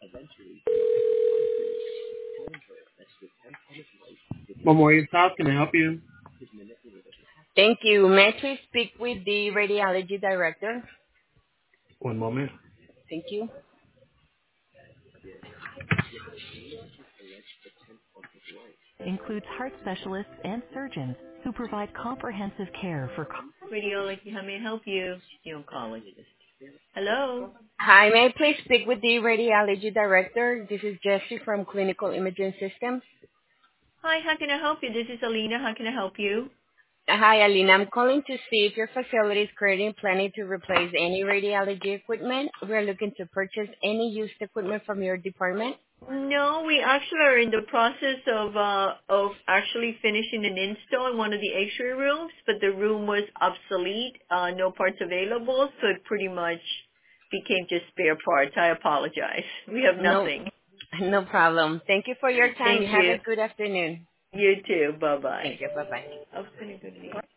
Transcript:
Memorial South, can I help you? Thank you. May I please speak with the radiology director? One moment. Thank you. Includes heart specialists and surgeons who provide comprehensive care for radiology. How may I help you? The oncologist. Hello. Hi, may I please speak with the radiology director? This is Jessie from Clinical Imaging Systems. Hi, how can I help you? This is Alina. How can I help you? Hi, Alina. I'm calling to see if your facility is currently planning to replace any radiology equipment. We're looking to purchase any used equipment from your department. No, we actually are in the process of actually finishing an install in one of the X-ray rooms, but the room was obsolete, no parts available, so it pretty much became just spare parts. I apologize. We have No, nothing. no problem. Thank you for your time. Thank You have you. a good afternoon. You too. Bye bye. Thank you. Bye-bye. I was going to go to the